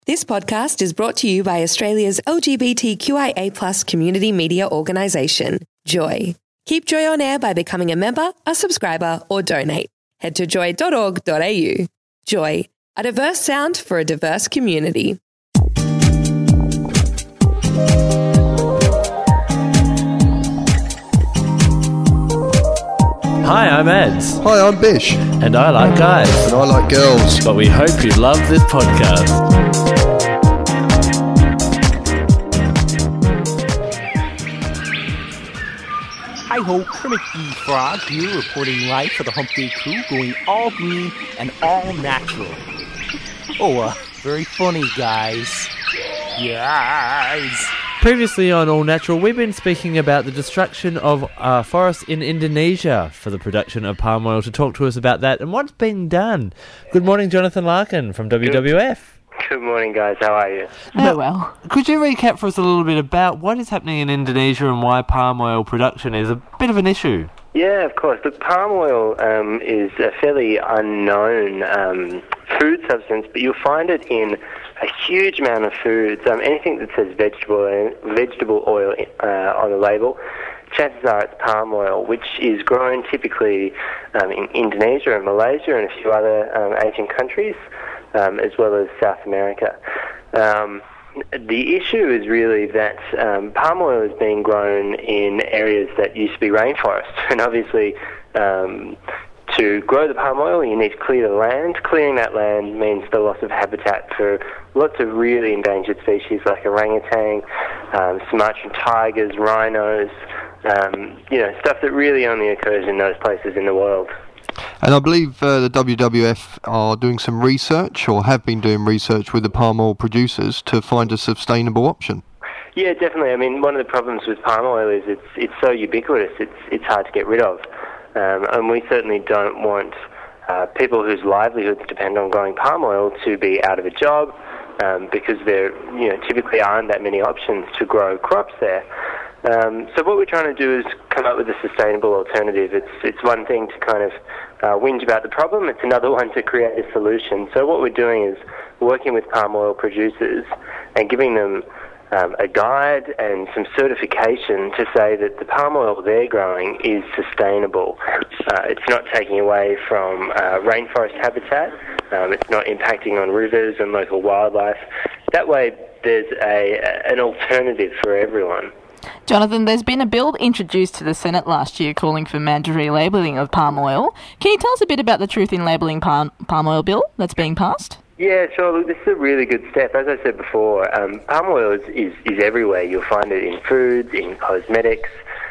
This podcast is brought to you by Australia's LGBTQIA+ community media organisation, Joy. Keep Joy on air by becoming a member, a subscriber, or donate. Head to joy.org.au. Joy, a diverse sound for a diverse community. Hi, I'm Eds. Hi, I'm Bish. And I like guys. And I like girls. But we hope you love this podcast. Hi ho, Kermit the Frog here, reporting live for the Hump Day crew, going all green and all natural. Very funny, guys. Yes. Previously on All Natural, we've been speaking about the destruction of forests in Indonesia for the production of palm oil. To talk to us about that and what's being done. Good morning, Jonathan Larkin from WWF. Good morning, guys. How are you? Very well. Could you recap for us a little bit about what is happening in Indonesia and why palm oil production is a bit of an issue? Yeah, of course. Look, palm oil is a fairly unknown food substance, but you'll find it in a huge amount of foods. Anything that says vegetable oil on the label, chances are it's palm oil, which is grown typically in Indonesia and Malaysia and a few other Asian countries, as well as South America. The issue is really that palm oil is being grown in areas that used to be rainforests, and obviously to grow the palm oil, you need to clear the land. Clearing that land means the loss of habitat for lots of really endangered species like orangutan, Sumatran tigers, rhinos, stuff that really only occurs in those places in the world. And I believe the WWF are doing some research, or have been doing research with the palm oil producers to find a sustainable option. Yeah, definitely. I mean, one of the problems with palm oil is it's so ubiquitous, it's hard to get rid of. And we certainly don't want people whose livelihoods depend on growing palm oil to be out of a job, because there typically aren't that many options to grow crops there. So what we're trying to do is come up with a sustainable alternative. It's one thing to kind of whinge about the problem, it's another one to create a solution. So what we're doing is working with palm oil producers and giving them a guide and some certification to say that the palm oil they're growing is sustainable. It's not taking away from rainforest habitat. It's not impacting on rivers and local wildlife. That way there's an alternative for everyone. Jonathan, there's been a bill introduced to the Senate last year calling for mandatory labelling of palm oil. Can you tell us a bit about the Truth in Labelling palm oil bill that's being passed? Yeah, sure. Look, this is a really good step. As I said before, palm oil is everywhere. You'll find it in foods, in cosmetics.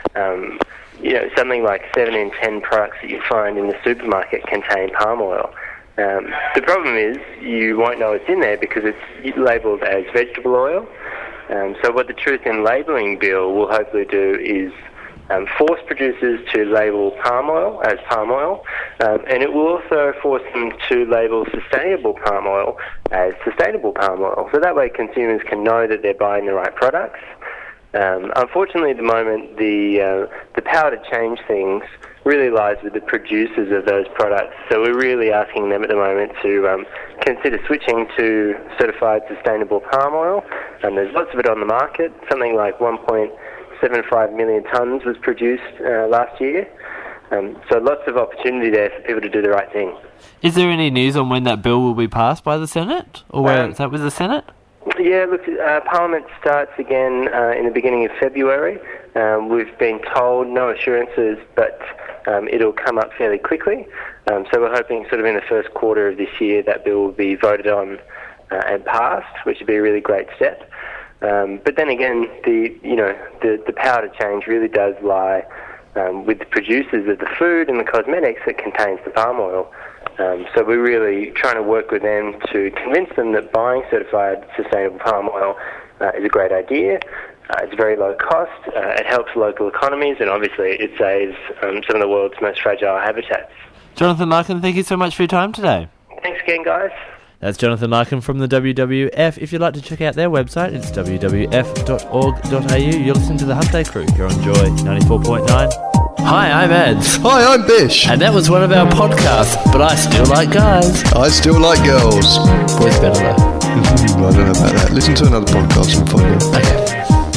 Something like 7 in 10 products that you find in the supermarket contain palm oil. The problem is you won't know it's in there because it's labelled as vegetable oil. So what the Truth in Labelling bill will hopefully do is force producers to label palm oil as palm oil, and it will also force them to label sustainable palm oil as sustainable palm oil. So that way consumers can know that they're buying the right products. Unfortunately, at the moment, the power to change things really lies with the producers of those products. So we're really asking them at the moment to consider switching to certified sustainable palm oil. And there's lots of it on the market. Something like 1.75 million tonnes was produced last year. So lots of opportunity there for people to do the right thing. Is there any news on when that bill will be passed by the Senate? Or where is that with the Senate? Yeah, look, Parliament starts again in the beginning of February. We've been told, no assurances, but it'll come up fairly quickly. So we're hoping sort of in the first quarter of this year that bill will be voted on and passed, which would be a really great step. But then again, the power to change really does lie with the producers of the food and the cosmetics that contains the palm oil. So we're really trying to work with them to convince them that buying certified sustainable palm oil is a great idea. It's very low cost, it helps local economies, and obviously it saves some of the world's most fragile habitats. Jonathan Larkin, thank you so much for your time today. Thanks again, guys. That's Jonathan Larkin from the WWF. If you'd like to check out their website, it's wwf.org.au. You're listening to the Hump Day Crew here on Joy 94.9. Hi, I'm Eds. Hi, I'm Bish. And that was one of our podcasts, but I still like guys. I still like girls. Boys better though. I don't know about that. Listen to another podcast and find out. Okay.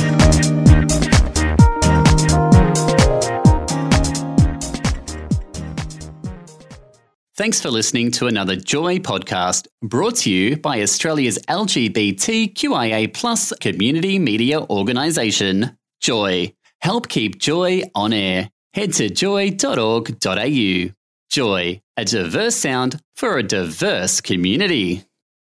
Thanks for listening to another Joy podcast brought to you by Australia's LGBTQIA+ community media organisation, Joy. Help keep Joy on air. Head to joy.org.au. Joy, a diverse sound for a diverse community.